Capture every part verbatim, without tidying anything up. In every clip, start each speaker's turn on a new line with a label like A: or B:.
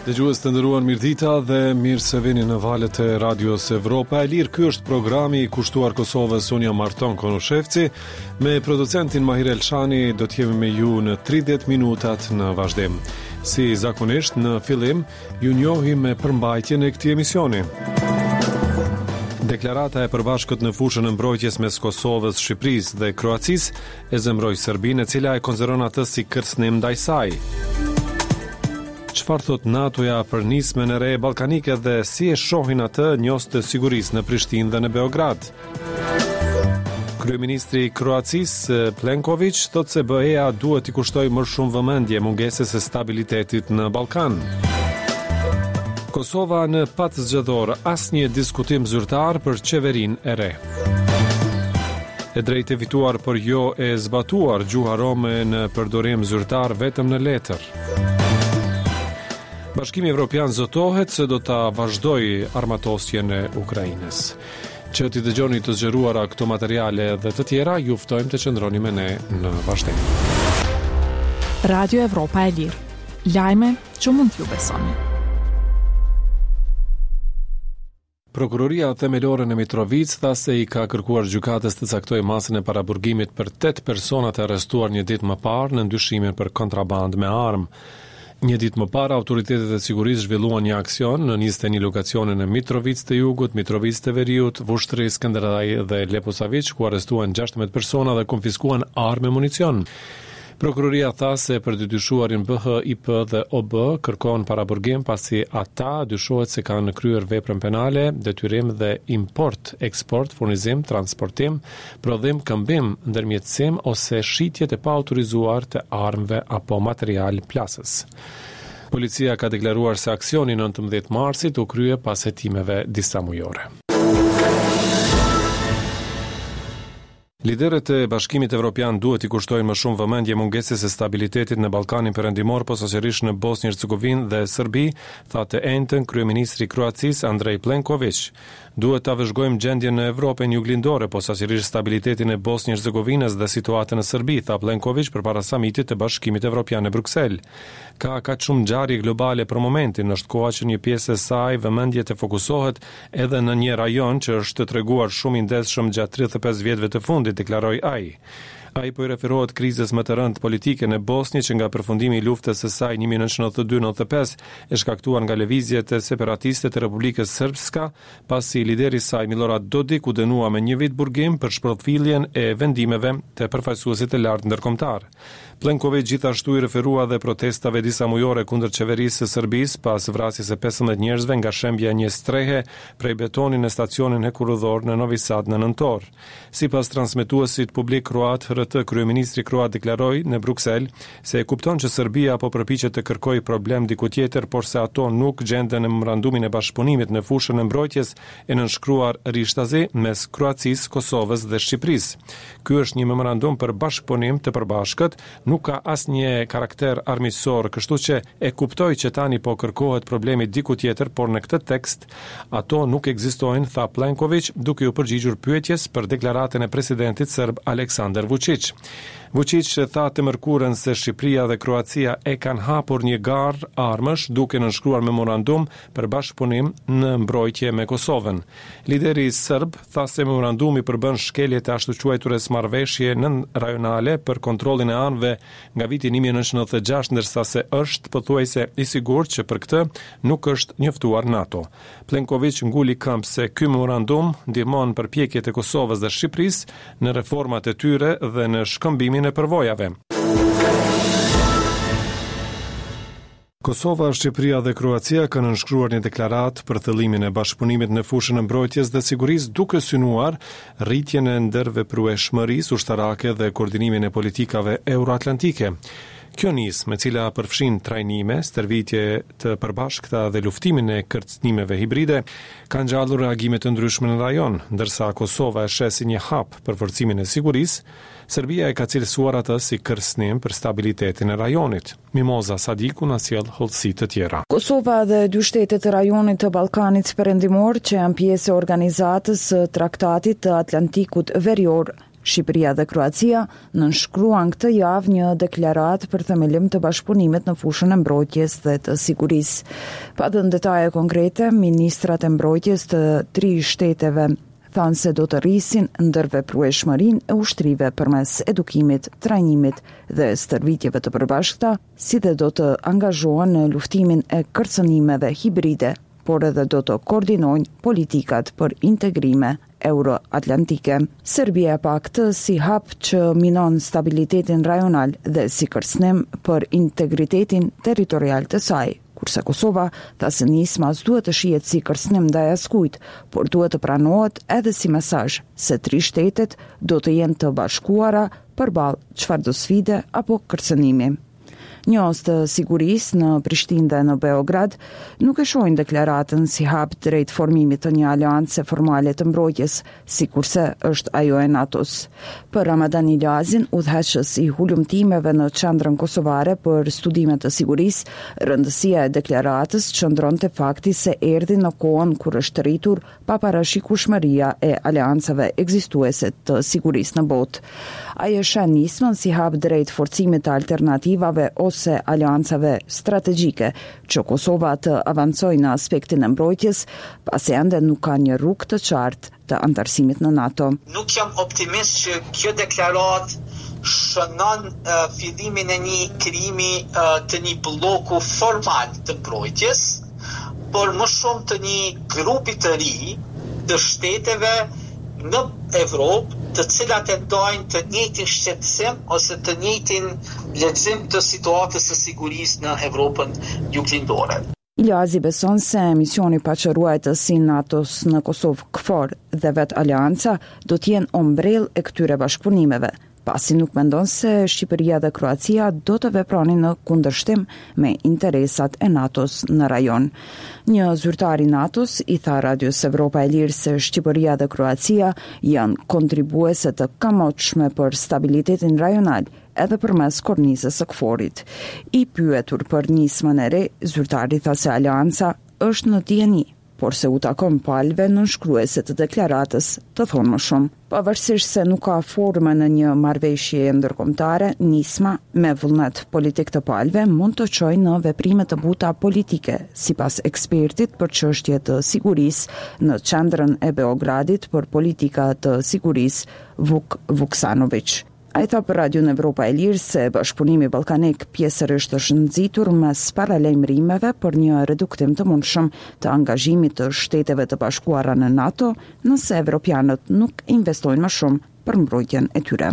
A: Dëgjues të nderuar, mirëdita dhe mirë se vini në valët e Radios Evropa e Lirë. Ky është programi i kushtuar Kosovës Sonja Marton Konushevci. Me producentin Mahir Elshani do të jemi me ju në tridhjetë minutat në vazhdim. Si zakonisht në fillim, ju njohim me përmbajtjen e këtij emisioni. Deklarata e përbashkët në fushën e mbrojtjes mes Kosovës, Shqipërisë dhe Kroacisë e zemroi Serbinë, e cila e konsideron atë si kërcënim ndaj saj. Çfarë thot NATO-ja për nismën e re ballkanike dhe si e shohin atë njohës të sigurisë në Prishtinë dhe në Beograd? Kryeministri i Kroacisë Plenković thot se B E-ja duhet i kushtojë më shumë vëmendje mungesës së stabilitetit në Ballkan. Kosova në pat zgjedhor, asnjë diskutim zyrtar për qeverinë e re. E drejtë e fituar për jo e zbatuar, gjuha rome në përdorim zyrtar vetëm në letër. Bashkimi Evropian zotohet se do ta vazhdojë armatosjen e Ukrainës. Që t'i dëgjoni të zgjeruara këto materiale dhe të tjera, ju ftojmë të qëndroni me ne në vazhdim.
B: Radio Evropa e Lirë. Lajme që mund t'ju besoni.
A: Prokuroria themelore në Mitrovic tha se i ka kërkuar gjykatës të caktojë masën e paraburgimit për tetë personat e arrestuar një ditë më parë në ndyshimin për kontrabandë me armë. Një ditë më parë, autoritetet e sigurisë zhvilluan një aksion në njëzet e një lokacione në Mitrovic të Jugut, Mitrovic të Veriut, Vushtri, Skënderbaj dhe Leposavić, ku arrestuan gjashtëmbëdhjetë persona dhe konfiskuan armë e municion. Prokuroria tha se për dy dyshuarin B H, I P dhe O B kërkon paraburgim pasi ata dyshohet se kanë kryer veprën penale, detyrim dhe import, eksport, furnizim, transportim, prodhim, këmbim, ndërmjetësim ose shitje të paautorizuar të armëve apo material plasës. Policia ka deklaruar se aksioni nëntëmbëdhjetë marsit u krye pas hetimeve disa mujore. Liderët e Bashkimit Evropian duhet i kushtojnë më shumë vëmendje mungesës së stabilitetit në Ballkanin Perëndimor, posaçërisht në Bosnjë Hercegovinë dhe Serbi, tha të enjtën kryeministri i Kroacisë Andrej Plenković. Duhet ta vëzhgojmë gjendjen në Evropën juglindore, posaçërisht stabilitetin e Bosnjë Hercegovinës dhe situatën në Serbi, tha Plenković përpara samitit të Bashkimit Evropian në Bruksel. Ka kaq shumë ngjarje globale për momentin, është koha që një pjesë e saj vëmendje të fokusohet edhe në një rajon që është treguar shumë i ndeshëm gjatë tridhjetë e pesë vjetëve të fundit, deklaroi ai. Ai po i referohet krizës më të rëndë politike në Bosnjë që nga përfundimi i luftës së saj një mijë nëntëqind e nëntëdhjetë deri në nëntëdhjetë e pesë e shkaktuar nga lëvizjet e separatiste të Republikës Srpska, pasi lideri i saj Milorad Dodik u dënua me një vit burgim për shpërthjelljen e vendimeve të përfaqësuesit të lartë ndërkombëtar. Plenković gjithashtu i referua dhe protestave disa mujore kundër qeverisë së Serbisë pas vrasjes së pesëmbëdhjetë njerëzve nga shembja e një strehe prej betonit në stacionin hekurudhor në Novi Sad në nëntor. Sipas transmetuesit publik kroat, R T, kryeministri kroat deklaroi në Bruksel se e kupton që Serbia po përpiqet të kërkojë problem diku tjetër, por se ato nuk gjenden në memorandumin e bashkëpunimit në fushën e mbrojtjes e nënshkruar rishtazi mes Kroacisë, Kosovës dhe Shqipërisë. Ky është një memorandum për bashkëpunim të përbashkët, nuk ka asnjë karakter armiqësor, kështu që e kuptoj që tani po kërkohet problemi diku tjetër, por në këtë tekst ato nuk ekzistojnë, tha Plenković, duke u përgjigjur pyetjes për deklaratën e presidentit serb Aleksandar Vučić. Vučić tha të mërkurën se Shqipëria dhe Kroacia e kanë hapur një garë armësh duke nënshkruar memorandum për bashkëpunim në mbrojtje me Kosovën. Lideri serb tha se memorandumi përbën shkelje të ashtu quajtures marrëveshje nën rajonale për kontrollin e anëve nga viti një mijë nëntëqind e nëntëdhjetë e gjashtë, ndërsa se është pothuajse i sigurt që për këtë nuk është njoftuar NATO. Plenković nguli këmbë se ky memorandum ndihmon përpjekjet e Kosovës dhe Shqipërisë në reformat e tyre dhe në shkëmbimin e përvojave. Kosova, Shqipëria dhe Kroacia kanë nënshkruar një deklaratë për thëllimin e bashkëpunimit në fushën e mbrojtjes dhe sigurisë, duke synuar rritjen e ndërveprueshmërisë ushtarake dhe koordinimin e politikave euroatlantike. Kjo nismë, me cila përfshin trajnime, stërvitje të përbashkëta dhe luftimin e kërcënimeve hibride, ka ngjallur reagime të ndryshme në rajon, ndërsa Kosova e sheh si një hap për forcimin e sigurisë, Serbia e ka cilësuar atë si kërcënim për stabilitetin e rajonit. Mimoza Sadiku na sjell hollësi të tjera.
C: Kosova dhe dy shtetet e rajonit të Ballkanit Perëndimor që janë pjesë e organizatës së Traktatit të Atlantikut Verior Shqipëria dhe Kroacia nënshkruan këtë javë një deklaratë për themelim të bashkëpunimit në fushën e mbrojtjes dhe të sigurisë. Pa dhënë detaje konkrete, ministrat e mbrojtjes të tri shteteve thanë se do të rrisin ndërveprueshmërinë e ushtrive përmes edukimit, trajnimit dhe stërvitjeve të përbashkëta, si dhe do të angazhohen në luftimin e kërcënimeve hibride, por edhe do të koordinojnë politikat për integrime euro-atlantike. Serbia pa këtë si hap që minon stabilitetin rajonal dhe si kërcënim për integritetin territorial të saj, kurse Kosova tha se nisma s'duhet të shihet si kërcënim ndaj askujt, por duhet të pranohet edhe si mesazh se tri shtetet do të jenë të bashkuara përballë çfarëdo sfide apo kërcënimi. Njohës të sigurisë në Prishtinë dhe në Beograd nuk e shohin deklaratën si hap drejt formimit të një aleance formale të mbrojtjes, sikurse është ajo e NATO-s. Për Ramadan Ilazin, udhëheqës i hulumtimeve në qendrën kosovare për studime të sigurisë, rëndësia e deklaratës qëndron te fakti se erdhi në kohën kur është rritur paparashikueshmëria e aleancave ekzistuese të sigurisë në botë. Ai e sheh nismën si hap drejt forcimit të alternativave ose aleancave strategjike që Kosova të avancojë në aspektin e mbrojtjes, pasi ende nuk ka një rrugë të qartë të antarësimit në NATO.
D: Nuk jam optimist që kjo deklaratë shënon uh, fillimin e një krijimi uh, të një bloku formal të mbrojtjes, por më shumë të një grupi të ri të shteteve në Evropë, të cilat e ndajnë të njëjtin shqetësim ose të njëjtin lexim të situatës së sigurisë në Evropën juglindore.
C: Ilazi beson se misioni paqëruajtës i NATO-s në Kosovë KFOR dhe vetë aleanca do të jenë ombrell e këtyre bashkëpunimeve, pasi nuk mendon se Shqipëria dhe Kroacia do të vepronin në kundërshtim me interesat e NATO-s në rajon. Një zyrtar i NATO-s i tha Radios Evropa e Lirë se Shqipëria dhe Kroacia janë kontribuese të kamotshme për stabilitetin rajonal edhe përmes kornizës së KFOR-it. I pyetur për nismën e re, zyrtari tha se aleanca është në dieni, por se u takon palëve nënshkruese të deklaratës të thonë më shumë. Pavarësisht se nuk ka formë në një marrëveshje ndërkombëtare, nisma me vullnet politik të palëve mund të çojë në veprime të buta politike, sipas ekspertit për çështje të sigurisë në qendrën e Beogradit për politika të sigurisë Vuk Vuksanović. Ai tha për Radion Evropa e Lirë se bashkëpunimi ballkanik pjesërisht është nxitur mes paralajmërimeve për një reduktim të mundshëm të angazhimit të Shteteve të Bashkuara në NATO, nëse evropianët nuk investojnë më shumë për mbrojtjen e tyre.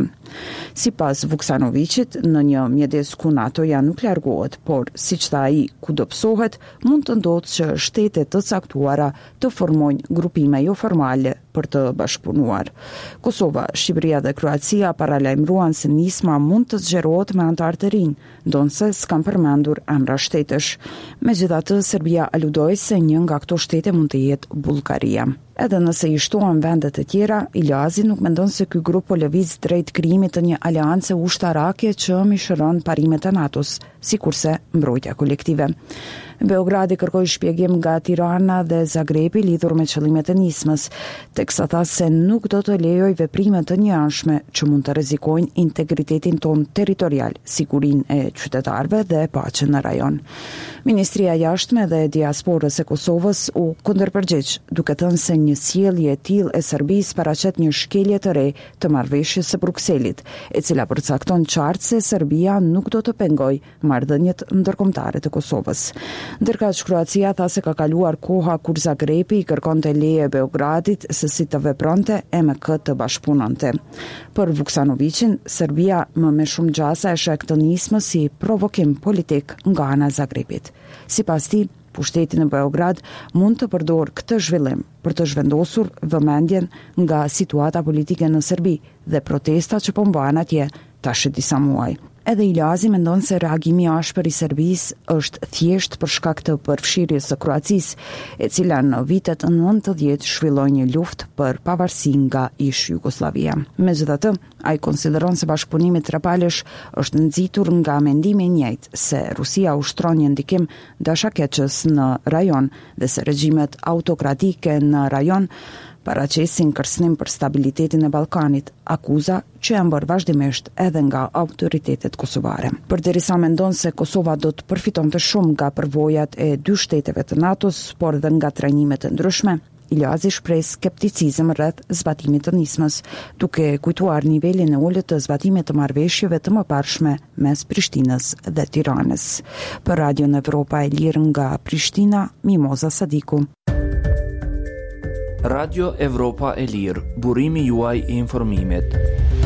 C: Sipas Vuksanovićit, në një mjedes ku NATO-ja nuk largohet, por siç tha ai, kudo psohet, mund të ndodhë që shtete të caktuara të formojnë grupime jo formale për të bashkëpunuar. Kosova, Shqipëria dhe Kroacia paralajmëruan se nisma mund të zgjerohet me anëtar të rinj, ndonse s'kan përmendur emra shtetesh. Megjithatë, Serbia aludoi se një nga këto shtete mund të jetë Bullgaria. Edhe nëse i shtohen vendet e tjera, Ilazi nuk mendon se ky grup po lëviz drejt krijimit të një aleance ushtarake që mishëron parimet e NATO-s, sikurse mbrojtja kolektive. Beogradi kërkoi shpjegim nga Tirana dhe Zagrebi lidhur me qëllimet e nismës, teksa tha se nuk do të lejoj veprime të njëanshme që mund të rrezikojnë integritetin ton territorial, sigurinë e qytetarëve dhe paqen në rajon. Ministria e Jashtme dhe Diasporës e Kosovës u kundërpërgjigj, duke thënë se një sjellje e tillë e Serbisë paraqet një shkelje të re të marrëveshjes së Brukselit, e cila përcakton qartë se Serbia nuk do të pengojë marrëdhëniet ndërkombëtare të Kosovës. Ndërkaq Kroacia tha se ka kaluar koha kur Zagrebi i kërkonte leje Beogradit se si të vepronte e me këtë të bashkëpunonte. Për Vuksanovićin, Serbia më me shumë gjasa e sheh këtë nismë si provokim politik nga ana e Zagrebit. Sipas tij, pushteti në Beograd mund të përdor këtë zhvillim për të zhvendosur vëmendjen nga situata politike në Serbi dhe protestat që po mbahen atje tash disa muaj. Edhe Ilazi mendon se reagimi i ashpër i Serbisë është thjesht për shkak të përfshirjes së Kroacisë, e cila në vitet nëntëdhjetë zhvilloi një luftë për pavarësi nga ish Jugosllavia. Megjithatë, ai konsideron se bashkëpunimi trapalesh është nxitur nga mendimi i njëjtë se Rusia ushtron një ndikim dashakeqës në rajon dhe se regjimet autokratike në rajon paraqisin kërcënim për stabilitetin e Ballkanit, akuza që janë bërë vazhdimisht edhe nga autoritetet kosovare. Përderisa mendon se Kosova do të përfitonte shumë nga përvojat e dy shteteve të NATO-s, por edhe nga trajnime të ndryshme, Ilazi shpreh skepticizëm rreth zbatimit të nismës, duke kujtuar nivelin e ulët të zbatimit të marrëveshjeve të mëparshme mes Prishtinës dhe Tiranës. Për Radio Evropa e Lirë nga Prishtina, Mimoza Sadiku.
E: Radio Evropa e Lirë, burimi juaj i informimit.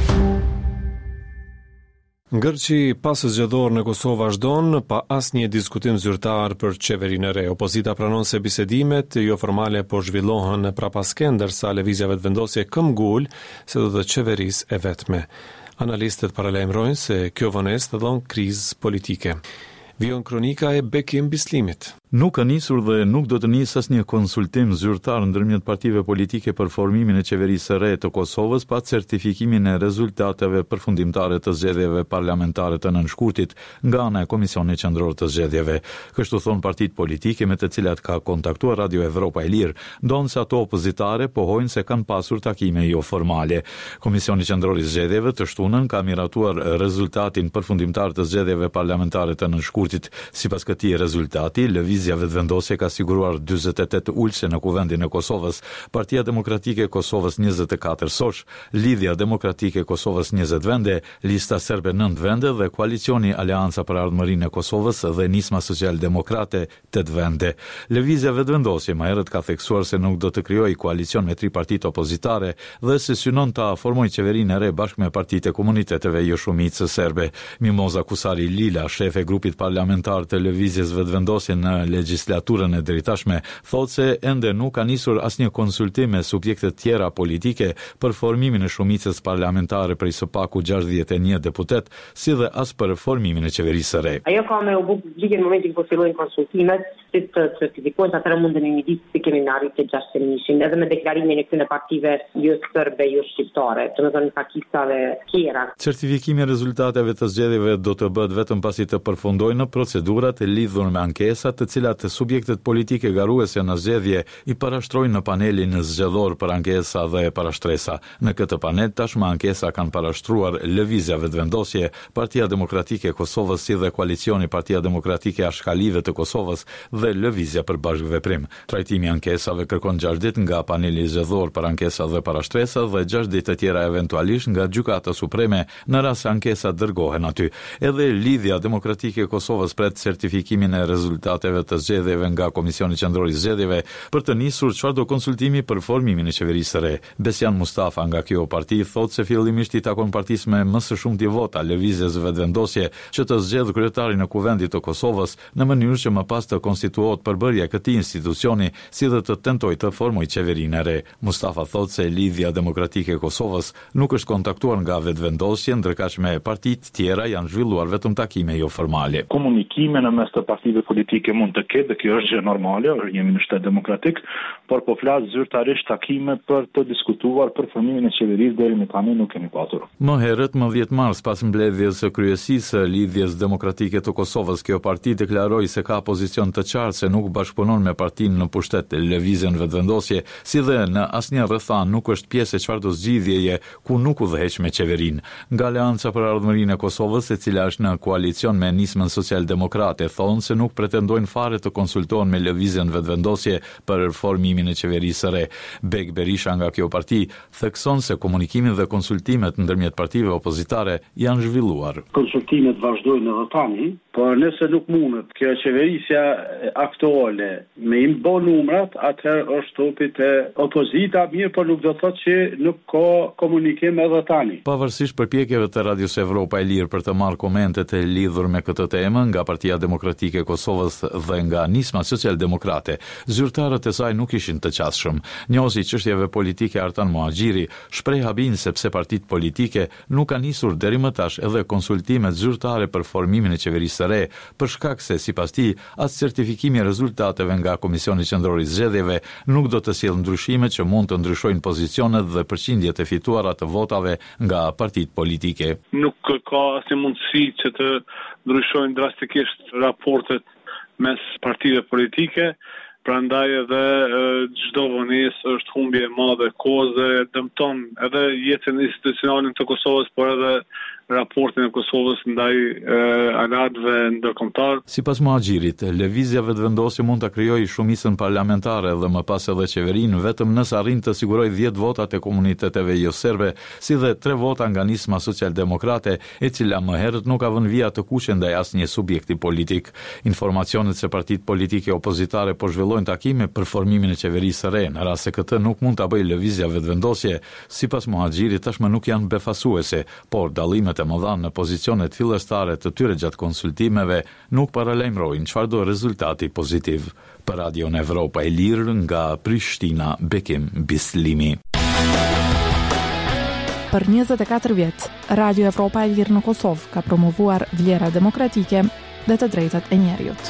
A: Ngërçi pasë zgjedhor në Kosovë vazhdon pa asnjë diskutim zyrtar për qeverinë e re. Opozita pranon se bisedimet jo formale po zhvillohen prapaske, ndërsa lëvizja vetëvendosje këmbgul se do të qeverisë e vetme. Analistët paralajmërojnë se kjo vonesë të dhon krizë politike. Vion kronika e Bekim Bislimit.
F: Nuk ka nisur dhe nuk do të nisë asnjë konsultim zyrtar ndërmjet partive politike për formimin e qeverisë së re të Kosovës pa certifikimin e rezultateve përfundimtare të zgjedhjeve parlamentare të nënshkurtit nga ana e Komisionit Qendror të Zgjedhjeve. Kështu thon partitë politike me të cilat ka kontaktuar Radio Evropa e Lirë, ndonë se ato opozitare pohojnë se kanë pasur takime jo formale. Komisioni Qendror i Zgjedhjeve të shtunën ka miratuar rezultatin përfundimtar të zgjedhjeve parlamentare të nënshkurtit. Sipas këtij rezultati, lëvizja vetëvendosje ka siguruar dyzet e tetë ulëse në kuvendin e Kosovës, Partia Demokratike e Kosovës njëzet e katër sosh, Lidhja Demokratike e Kosovës njëzet vende, Lista Serbe nëntë vende dhe Koalicioni Aleanca për Ardhmërinë e Kosovës dhe Nisma Social-Demokrate tetë vende. Lëvizja vetëvendosje më herët ka theksuar se nuk do të krijojë koalicion me tri partitë opozitare dhe se synon ta formojë qeverinë e re bashkë me partitë e komuniteteve jo shumicë serbe. Mimoza Kusari Lila, shef e grupit parlamentar të lëvizjes vetëvendosje në legjislaturën e dritashme, thotë se ende nuk ka nisur asnjë konsultim me subjekte tjera politike për formimin e shumicës parlamentare prej së paku gjashtëdhjetë e një deputet, si dhe as për formimin e qeverisë së re.
G: Ajo ka me u bë publike në momentin kur fillojnë konsultimet, si të certifikojnë atëherë mundemi një ditë si kemi në arritje gjashtë mijë, edhe me deklarimin e këtyre partive jo serbe, jo shqiptare, domethënë pakistave tjera.
F: Certifikimi i rezultateve të zgjedhjeve do të bëhet vetëm pasi të përfundojnë procedurat e lidhur me ankesat të cilat subjektet politike garuese në zgjedhje i parashtrojnë në panelin zgjedhor për ankesa dhe parashtresa. Në këtë panel tashmë ankesa kanë parashtruar Lëvizja Vetëvendosje, Partia Demokratike e Kosovës si dhe Koalicioni Partia Demokratike e Ashkalive të Kosovës dhe Lëvizja për Bashkëveprim. Trajtimi i ankesave kërkon gjashtë ditë nga paneli zgjedhor për ankesa dhe parashtresa dhe gjashtë ditë të tjera eventualisht nga Gjykata Supreme në rast se ankesa dërgohen aty. Edhe Lidhja Demokratike e Kosovës pret certifikimin e rezultateve të zgjedhjeve nga Komisioni Qendror i Zgjedhjeve për të nisur çfarëdo konsultimi për formimin e qeverisë së re. Besian Mustafa nga kjo parti thotë se fillimisht i takon partisë me më së shumti vota lëvizjes vetëvendosje që të zgjedhë kryetarin e kuvendit të Kosovës në mënyrë që më pas të konstituohet përbërja e këtij institucioni si dhe të tentojë të formojë qeverinë e re. Mustafa thotë se Lidhja Demokratike e Kosovës nuk është kontaktuar nga vetëvendosja, ndërkaq me partitë tjera janë zhvilluar vetëm takime jo formale.
H: Komunikime në mes të partive politike mund të ketë, dhe kjo është gjë normale, jemi në shtet demokratik, por po flas zyrtarisht takime për të diskutuar për formimin e qeverisë deri më tani nuk kemi patur.
F: Më herët, më dhjetë mars pas mbledhjes së kryesisë së Lidhjes Demokratike të Kosovës, kjo parti deklaroi se ka pozicion të qartë se nuk bashkëpunon me partinë në pushtet Lëvizjen Vetëvendosje, si dhe në asnjë rrethan nuk është pjesë e çfarëdo zgjidhjeje ku nuk udhëheq me qeverinë. Nga Aleanca për Ardhmërinë e Kosovës, e cila është në koalicion me Nismën Social-Demokrate, thonë se nuk pretendojnë fare të konsultohen me Lëvizjen Vetëvendosje për formimin e qeverisë së re. Bek Berisha nga kjo parti thekson se komunikimin dhe konsultimet ndërmjet partive opozitare janë zhvilluar.
I: Konsultimet vazhdojnë edhe tani, por nëse nuk mundet kjo qeverisja aktuale me i bë numrat, atëherë është topi te opozita, mirë, por nuk do të thotë që nuk ka komunikim edhe tani.
F: Pavarësisht përpjekjeve të Radios Evropa e Lirë për të marrë komentet e lidhur me këtë temë nga Partia Demokratike e Kosovës dhe nga Nisma Social-Demokrate, zyrtarët e saj nuk ishin të qasshëm. Njohësi çështjeve politike Artan Muhaxhiri shpreh habin sepse partitë politike nuk kanë nisur deri më tash edhe konsultimet zyrtare për formimin e qeverisë së re, për shkak se sipas tij as certifikimi i rezultateve nga Komisioni Qendror i Zgjedhjeve nuk do të sjellë ndryshime që mund të ndryshojnë pozicionet dhe përqindjet e fituara të votave nga partitë politike.
H: Nuk ka asnjë mundësi që të ndryshojnë drastikisht raportet mes partive politike,
I: Prandaj edhe çdo vonesë është humbje e madhe koze, dëmton edhe jetën institucionale të Kosovës, por edhe raportin e Kosovës ndaj aleatëve ndërkombëtar.
F: Sipas Muhaxhirit, lëvizja vetëvendosje mund ta krijojë shumicën parlamentare dhe më pas edhe qeverinë vetëm nëse arrin të sigurojë dhjetë votat e komuniteteve jo serbe, si dhe tre vota nga nisma socialdemokrate, e cila më herët nuk ka vënë vija të kuqe ndaj asnjë subjekti politik. Informacionet se partitë politike opozitare po zhvillojnë takime për formimin e qeverisë së re, në rast se këtë nuk mund ta bëjë lëvizja vetëvendosje, sipas Muhaxhirit tashmë nuk janë befasuese, por dallimet e mëdha në pozicionet fillestare të tyre gjatë konsultimeve nuk paralajmërojnë çfarëdo rezultati pozitiv. Për Radio Evropa e Lirë nga Prishtina, Bekim Bislimi.
B: Për njëzet e katër vjet, Radio Evropa e Lirë në Kosovë ka promovuar vlera demokratike dhe të drejtat e njerëzit.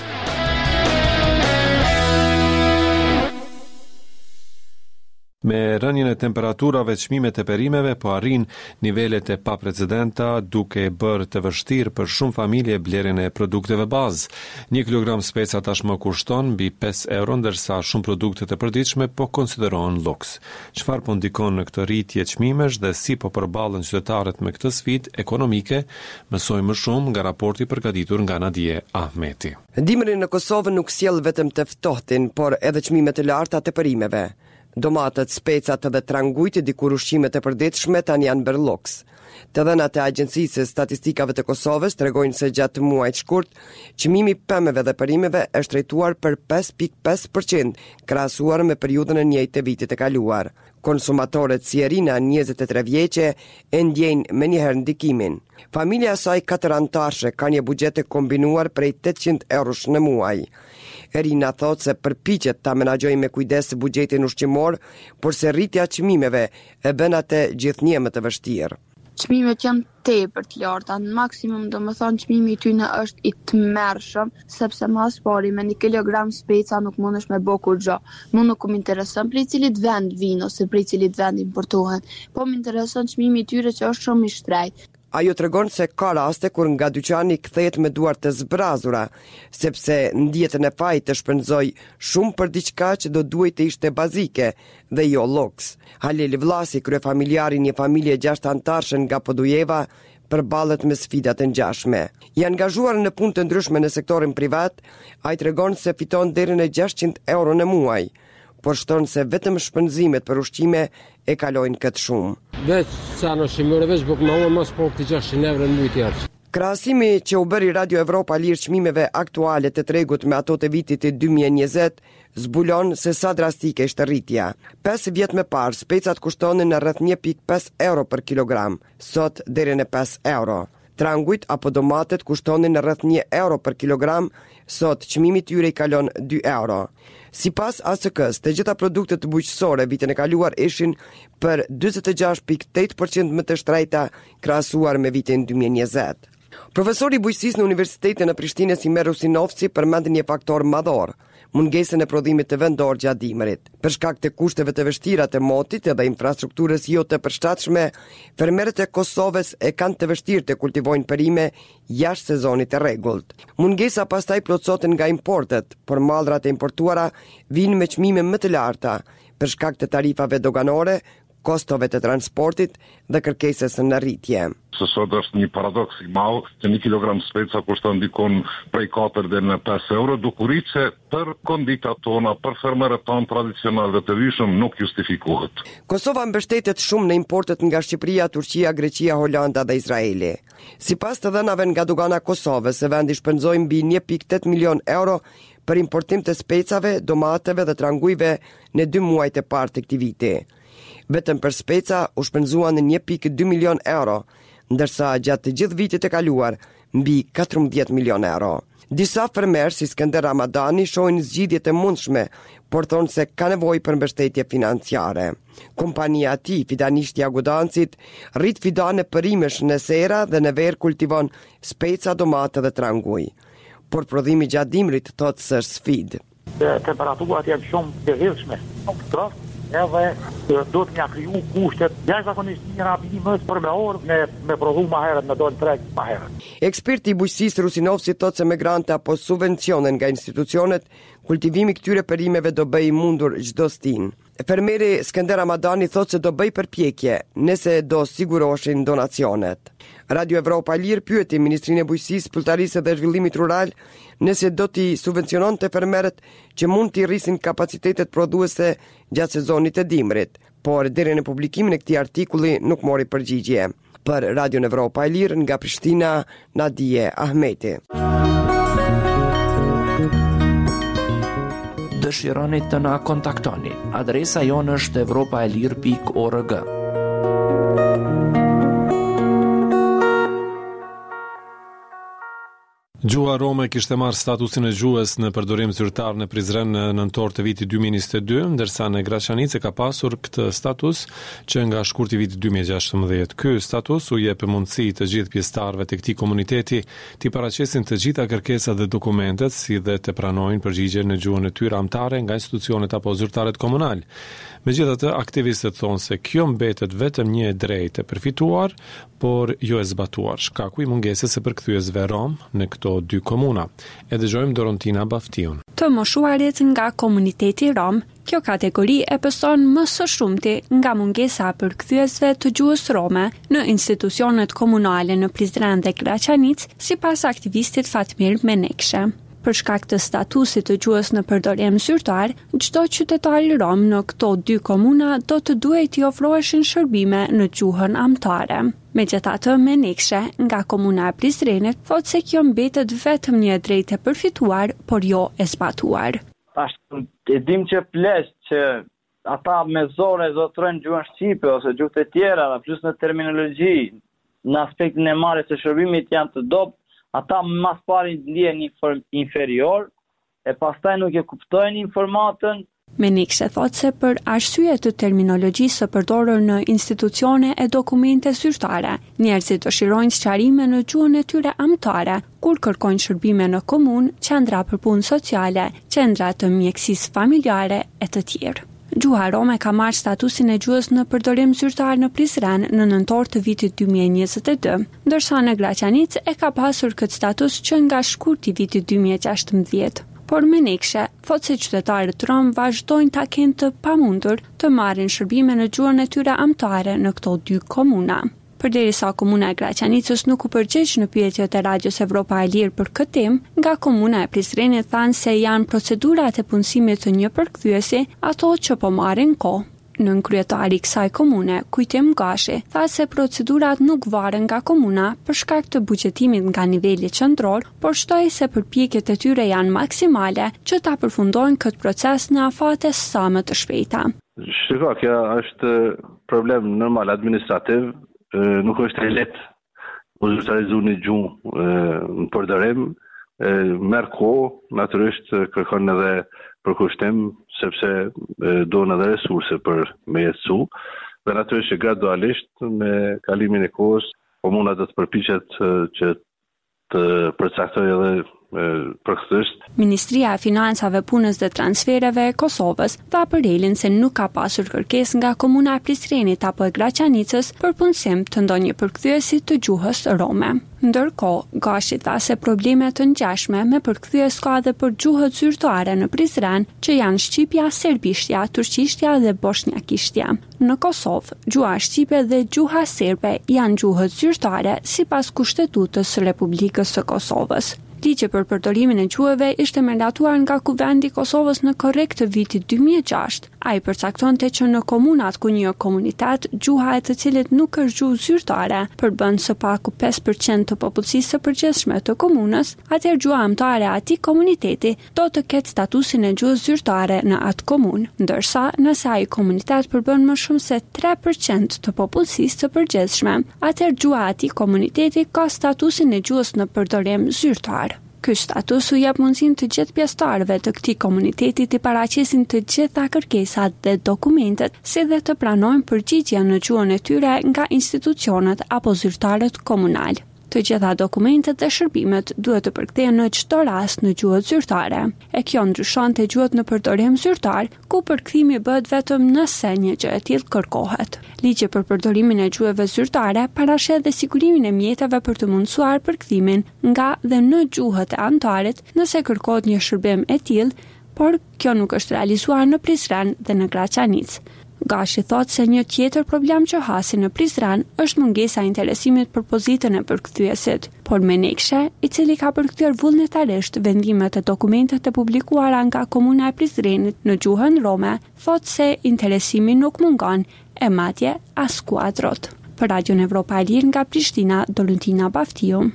A: Me rënien e temperaturave, çmimet e perimeve po arrin nivelet e paprecedenta, duke bërë të vështirë për shumë familje blerjen e produkteve bazë. Një kilogram speca tashmë kushton mbi pesë euro, ndërsa shumë produkte të përditshme po konsiderohen luks. Çfarë po ndikon në këtë rritje çmimesh dhe si po përballen qytetarët me këtë sfidë ekonomike, mësojmë më shumë nga raporti përgatitur nga Nadije Ahmeti.
J: Dimri në Kosovë nuk sjell vetëm të ftohtin, por edhe çmimet e larta të perimeve. Domatët, specat dhe trangujt, dikur ushqimet e përditshme tani janë bërë luks. Të dhënat e Agjencisë së Statistikave të Kosovës tregojnë se gjatë muajit shkurt, çmimi i pemëve dhe perimeve është rrituar për pesë pikë pesë përqind, krahasuar me periudhën e njëjtë të vitit të kaluar. Konsumatorët si Erina, njëzet e tre vjeçe, e ndjejnë menjëherë ndikimin. Familja e saj katër anëtarësh ka një buxhet të kombinuar prej tetëqind eurosh në muaj. Erina thot se përpiqet ta menaxhojë me kujdes buxhetin ushqimor, por se rritja e çmimeve e bën atë gjithnjë më të vështirë.
K: Çmimet janë tepër të larta, në maksimum do më thonë çmimi i tyre është i tmerrshëm, sepse mas pari me një kilogram speca nuk mundesh me bë kurrë. Mu nuk më intereson prej cilit vend vin ose prej cilit vend importohen, po më intereson çmimi i tyre që është shumë i shtrenjtë.
J: Ajo tregon se ka raste kur nga dyqani kthehet me duar të zbrazura, sepse ndjehet në faj të shpenzoj shumë për diçka që do duhet të ishte bazike dhe jo luks. Halil Vlasi, kryefamiljari një familje gjashtë anëtarësh nga Podujeva, përballet me sfidat e ngjashme. I angazhuar në punë të ndryshme në sektorin privat, ai tregon se fiton deri në gjashtëqind euro në muaj, por shton se vetëm shpenzimet për ushqime e kalojnë këtë shumë.
L: Veç sa në shimore veç buk më unë mos po këtë gjashtëqind euro në muaj tjerë.
J: Krahasimi që u bëri Radio Evropa Lirë çmimeve aktuale të tregut me ato të vitit të dy mijë e njëzet, zbulon se sa drastike ishte rritja. pesë vjet më parë, specat kushtonin në rreth një pikë pesë euro për kilogram, sot deri në pesë euro. Trangujt apo domatet kushtonin në rreth një euro për kilogram, sot çmimi i tyre i kalon dy euro. Sipas A S K-s, të gjitha produktet bujqësore vitin e kaluar ishin për njëzet e gjashtë pikë tetë përqind më të shtrejta krahasuar me vitin dy mijë e njëzet. Profesori i bujqësisë në Universitetin e Prishtinës Imer Usinovci përmend një faktor madhor, mungesën e prodhimit të vendor gjatë dimrit. Për shkak të kushteve të vështira të motit dhe infrastrukturës jo të përshtatshme, fermerët e Kosovës e kanë të vështirë të kultivojnë perime jashtë sezonit të rregullt. Mungesa pastaj plotësohet nga importet, por mallrat e importuara vijnë me çmime më të larta për shkak të tarifave doganore, kostove të transportit dhe kërkesës në rritje.
M: Se sot është një paradoks i madh që një kilogram speca kushton dikon prej katër deri në pesë euro, dukurit që për konditat tona, për fermerët tonë tradicional dhe të vishëm nuk justifikohet.
J: Kosova mbështetet shumë në importet nga Shqipëria, Turqia, Greqia, Holanda dhe Izraeli. Sipas të dhënave nga dogana Kosovës, vendi shpenzoi mbi një pikë tetë milion euro për importim të specave, domateve dhe trangujve në dy muajt e parë të këtij viti. Vetëm për speca u shpenzuan në një pikë dy milion euro, ndërsa gjatë të gjithë vitit të kaluar mbi katërmbëdhjetë milion euro. Disa fermerë si Skender Ramadani shohin zgjidhje të mundshme, por thonë se ka nevojë për mbështetje financiare. Kompania e tij, Fidanishti Agudancit, rrit fidane perimesh në sera dhe në ver kultivon speca, domate dhe tranguj. Por prodhimi gjatë dimrit thotë se është sfidë.
N: Temperaturat janë shumë të rrjedhshme, nuk troft. edhe do të mja kriju kushtet jashtëzakonisht një rapidimës për me orë me, me prodhu ma herët, me do në treg ma herët.
J: Eksperti i bujqësisë Rusinovci thotë se me grante apo subvencione nga institucionet, kultivimi këtyre perimeve do bëj mundur çdo stin. Fermeri Skender Ramadani thotë se do bëj përpjekje nëse do siguroshin donacionet. Radio Evropa e Lirë pyeti Ministrinë e Bujqësisë, Pellëtarisë dhe Zhvillimit Rural nëse do t'i subvenciononte fermerët që mund t'i rrisin kapacitetet prodhuese gjatë sezonit të dimrit, por deri në publikimin e këtij artikulli nuk mori përgjigje. Për Radio Evropa e Lirë nga Prishtina, Nadije Ahmeti.
E: Dëshironi të na kontaktoni. Adresa jonë është evropaelir pikë org.
A: Gjuha Rome kishte marrë statusin e gjuhës në përdorim zyrtar në Prizren në nëntor të vitit dy mijë e njëzet e dy, ndërsa në Graçanice ka pasur këtë status që nga shkurti vitit dy mijë e gjashtëmbëdhjetë. Ky status u jep mundësi të gjithë pjesëtarëve të këtij komuniteti të paraqesin të gjitha kërkesat dhe dokumentet, si dhe të pranojnë përgjigje në gjuhën e tyre amtare nga institucionet apo zyrtarët komunal. Megjithatë, aktivistët thonë se kjo mbetet vetëm një e drejtë e përfituar, por jo e zbatuar, shkaku i mungesës së përkthyesve rom në këto dy komuna. E dëgjojmë Dorontina Baftion.
O: Të moshuarit nga komuniteti rom, kjo kategori e pëson më së shumti nga mungesa e përkthyesve të gjuhës rome në institucionet komunale në Prizren dhe Graçanicë, sipas aktivistit Fatmir Menekshë. Për shkak të statusit të gjuhës në përdorim zyrtar, çdo qytetar rom në këto dy komuna do të duhet t'i ofroheshin shërbime në gjuhën amtare. Megjithatë, Menekshë nga komuna e Prizrenit thotë se kjo mbetet vetëm një drejtë e përfituar, por jo e zbatuar.
P: Ashtu e dim që pleq që ata me zore zotrojnë gjuhën shqipe ose gjuhët e tjera, plus në terminologji, në aspektin e marrjes së shërbimit janë të dobët. Ata mas pari ndjen inferior, e pastaj nuk e kuptojnë informatën.
O: Menekshë thotë se për arsye të terminologjisë së përdorur në institucione e dokumente zyrtare, njerëzit dëshirojnë sqarime në gjuhën e tyre amtare, kur kërkojnë shërbime në komunë, qendra për punë sociale, qendra të mjekësisë familjare e të tjerë. Gjuha rome ka marrë statusin e gjuhës në përdorim zyrtar në Prizren në nëntor të vitit dy mijë e njëzet e dy, ndërsa në Graçanicë e ka pasur këtë status që nga shkurti vitit dy mijë e gjashtëmbëdhjetë. Por Menekshë thotë se qytetarët rom vazhdojnë ta kenë të pamundur të marrin shërbime në gjuhën e tyre amtare në këto dy komuna. Përderisa komuna e Graçanicës nuk u përgjigj në pyetjet e Radios Evropa e Lirë për këtë temë, nga komuna e Prizrenit thanë se janë procedurat e punësimit të një përkthyesi ato që po marrin kohë. Nën kryetari i kësaj komune, Kujtim Gashi, tha se procedurat nuk varen nga komuna për shkak të buxhetimit nga niveli qendror, por shtoi se përpjekjet e tyre janë maksimale që ta përfundojnë këtë proces në afate sa më të shpejta.
H: Shiko, kjo është problem normal administrativ. Nuk është e lehtë u zyrtarizu një gjuhë në përdorim, merr kohë, natyrisht kërkon edhe përkushtim sepse duhen edhe resurse për me jetësu, dhe natyrisht që gradualisht me kalimin e kohës komuna do të përpiqet që të përcaktojë edhe përkthësisht.
O: Ministria e Financave, Punës dhe Transfereve e Kosovës tha për relin se nuk ka pasur kërkesë nga komuna e Prizrenit apo e Graçanicës për punësim të ndonjë përkthyesi të gjuhës rome. Ndërkohë, Gashi tha se probleme të ngjashme me përkthyes ka edhe për gjuhët zyrtare në Prizren, që janë shqipja, serbishtja, turqishtja dhe bosnjakishtja. Në Kosovë, gjuha shqipe dhe gjuha serbe janë gjuhët zyrtare sipas Kushtetutës së Republikës së Kosovës. Ligji për përdorimin e gjuhëve ishte miratuar nga Kuvendi i Kosovës në korrekt të vitit dy mijë e gjashtë. Ai përcaktonte që në komunat ku një komunitet, gjuha e të cilit nuk është gjuhë zyrtare, përbën së paku pesë përqind të popullsisë së përgjithshme të komunës, atëherë gjuha amtare e atij komuniteti do të ketë statusin e gjuhës zyrtare në atë komunë, ndërsa nëse ai komunitet përbën më shumë se tre përqind të popullsisë së përgjithshme, atëherë gjuha e atij komuniteti ka statusin e gjuhës në përdorim zyrtar. Ky status u jep mundësinë të gjithë pjesëtarëve të këtij komuniteti të paraqesin të gjitha kërkesat dhe dokumentet, si dhe të pranojnë përgjigje në gjuhën e tyre nga institucionet apo zyrtarët komunal. Të gjitha dokumentet dhe shërbimet duhet të përkthehen në çdo rast në gjuhët zyrtare. E kjo ndryshon te gjuhët në përdorim zyrtar, ku përkthimi bëhet vetëm nëse një gjë e tillë kërkohet. Ligji për përdorimin e gjuhëve zyrtare parashet dhe sigurimin e mjeteve për të mundësuar përkthimin nga dhe në gjuhët e anëtarit nëse kërkohet një shërbim e tillë, por kjo nuk është realizuar në Prizren dhe në Graçanicë. Gashi thot se një tjetër problem që hasi në Prizren është mungesa e interesimit për pozitën e përkthyesit, por Menekshë, i cili ka përkthyer vullnetarisht vendimet e dokumentet e publikuara nga Komuna e Prizrenit në gjuhën rome, thot se interesimi nuk mungon e madje as kuadrot. Për Radion Evropa e Lirë nga Prishtina, Dolentina Baftiu.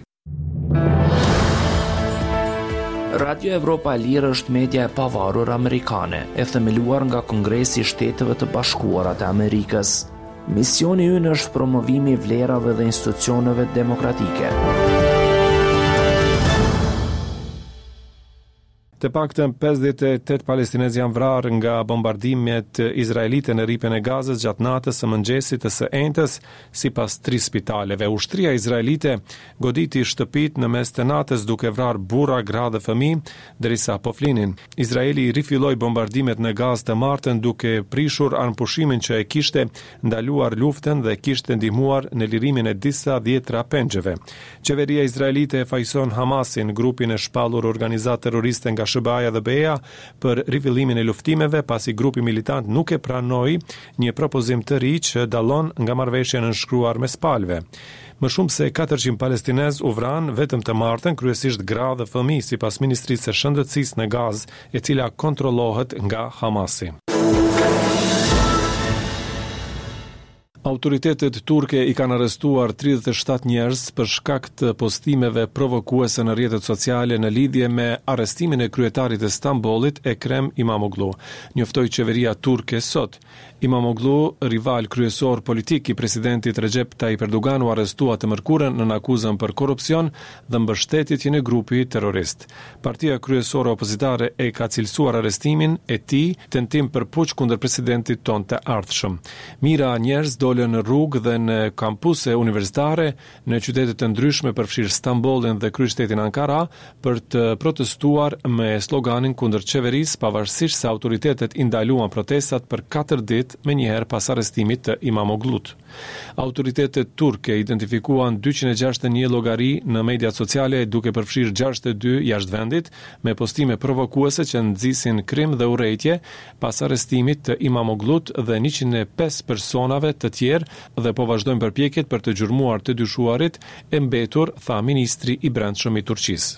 E: Radio Evropa e Lirë është media e pavarur amerikane, e themeluar nga Kongresi i Shteteve të Bashkuara të Amerikës. Misioni ynë është promovimi i vlerave dhe institucioneve demokratike.
A: Të paktën pesëdhjetë e tetë palestinezë janë vrarë nga bombardimet izraelite në rripën e Gazës gjatë natës së mëngjesit të së entës, sipas tri spitaleve. Ushtria izraelite goditi shtëpitë në mes të natës duke vrarë burra, gra dhe fëmijë, derisa po flinin. Izraeli rifilloi bombardimet në Gazë të martën duke prishur anëpushimin që e kishte ndaluar luftën dhe kishte ndihmuar në lirimin e disa dhjetra pengjeve. Qeveria izraelite e fajson Hamasin, grupin e shpallur organizatë terroriste nga Shëbaja dhe Beja, për rifillimin e luftimeve, pasi grupi militant nuk e pranoi një propozim të ri që dallon nga marrëveshja nënshkruar mes palëve. Më shumë se katërqind palestinezë u vranë vetëm të martën, kryesisht gra dhe fëmijë, sipas Ministrisë së Shëndetësisë në Gazë, e cila kontrollohet nga Hamasi. Autoritetet turke i kanë arrestuar tridhjetë e shtatë njerëz për shkak të postimeve provokuese në rrjetet sociale në lidhje me arrestimin e kryetarit të Stambollit, Ekrem Imamoglu, njoftoi qeveria turke sot. Imamoglu, rival kryesor politik i presidentit Recep Tayyip Erdogan, u arrestua të mërkurën në akuzën për korrupsion dhe mbështetjen e grupi terrorist. Partia kryesore opozitare e ka cilësuar arrestimin e tij tentim për puç kundër presidentit tonë të ardhshëm. Mira njerëz dolën në rrugë dhe në kampuse universitare në qytete të ndryshme, përfshirë Stambollin dhe kryeqytetin Ankara, për të protestuar me sloganin kundër qeverisë, pavarësisht se autoritetet i ndaluan protestat për katër ditë me njëherë pas arrestimit të Imamoglut. Autoritetet turke identifikuan dyqind e gjashtëdhjetë e një llogari në mediat sociale, duke përfshirë gjashtëdhjetë e dy jashtë vendit, me postime provokuese që nxisin krim dhe urrejtje pas arrestimit të Imamoglut dhe njëqind e pesë personave të tjerë dhe po vazhdojnë përpjekjet për të gjurmuar të dyshuarit e mbetur, tha ministri i brendshëm i Turqisë.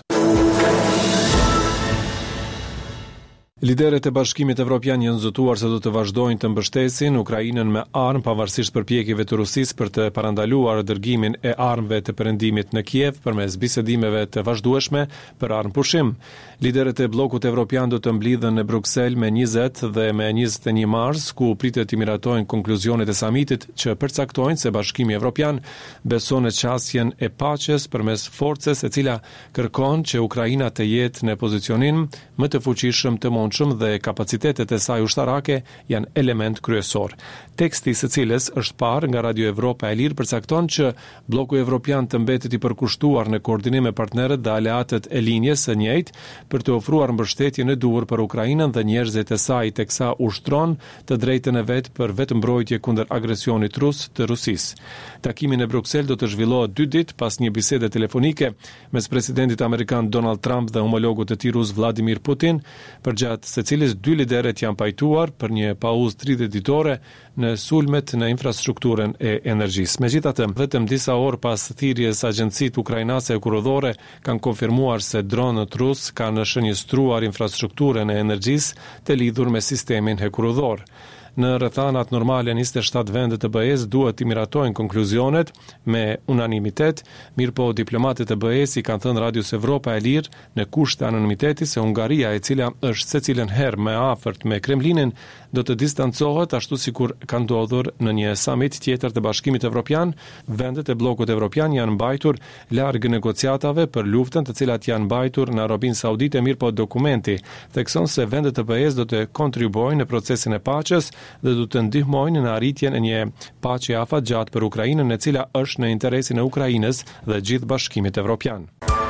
A: Liderët e Bashkimit Evropian janë zotuar se do të vazhdojnë të mbështesin Ukrainën me armë pavarësisht përpjekjeve të Rusisë për të parandaluar dërgimin e armëve të perëndimit në Kiev përmes bisedimeve të vazhdueshme për armëpushim. Liderët e bllokut evropian do të mblidhen në Bruksel me njëzet dhe me njëzet e një mars, ku pritet të miratojnë konkluzionet e samitit që përcaktojnë se Bashkimi Evropian beson në çastjen e paqes përmes forcës e cila kërkon që Ukraina të jetë në pozicionin më të fuqishëm të mundshëm dhe kapacitetet e saj ushtarake janë element kryesor. Teksti së cilës është parë nga Radio Evropa e Lirë përcakton që bloku evropian të mbetet i përkushtuar në koordinim me partnerët dhe aleatët e linjes së njëjtë për të ofruar mbështetjen e duhur për Ukrainën dhe njerëzit e saj, teksa ushtron të drejtën e vet për vetëmbrojtje kundër agresionit rus të Rusisë. Takimi në Bruksel do të zhvillohet dy ditë pas një bisede telefonike mes presidentit amerikan Donald Trump dhe homologut të tij rus Vladimir Putin, përgjatë së cilës dy liderët janë pajtuar për një pauzë tridhjetë ditore në sulmet në infrastrukturën e energjisë. Megjithatë, vetëm disa orë pas thirrjes agjencitë ukrainase kurorore kanë konfirmuar se dronët rus kanë shënjestruar infrastrukturën e energjisë të lidhur me sistemin hekurudhor. Në rrethanat normale njëzet e shtatë vendet të B E-s duhet të miratojnë konkluzionet me unanimitet, mirëpo diplomatët e B E-s i kanë thënë Radios Evropa e Lirë në kusht të anonimiteti se Hungaria, e cila është secilën herë më afërt me Kremlinin, do të distancohet ashtu sikur ka ndodhur në një samit tjetër të Bashkimit Evropian. Vendet e bllokut evropian janë mbajtur larg negociatave për luftën të cilat janë mbajtur në Arabinë Saudite, mirëpo dokumenti thekson se vendet e B E-s do të kontribuojnë në procesin e paqes dhe do të ndihmojnë në arritjen e një paqe afatgjatë për Ukrainën, e cila është në interesin e Ukrainës dhe gjithë bashkimit evropian.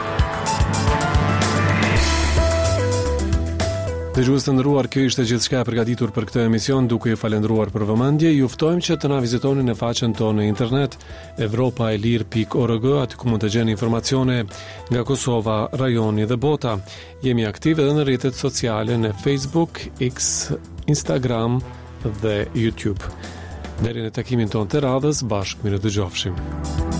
A: Dëgjues të nderuar, kjo ishte gjithçka e përgatitur për këtë emision, duke ju falendruar për vëmendje. Ju ftojmë që të na vizitoni në faqen tonë në internet europa e lir pikë org, aty ku mund të gjeni informacione nga Kosova, rajoni dhe bota. Jemi aktive edhe në rrjetet sociale në Facebook, X, Instagram dhe YouTube. Deri në takimin tonë të radhës, bashkë mirë dëgjofshim.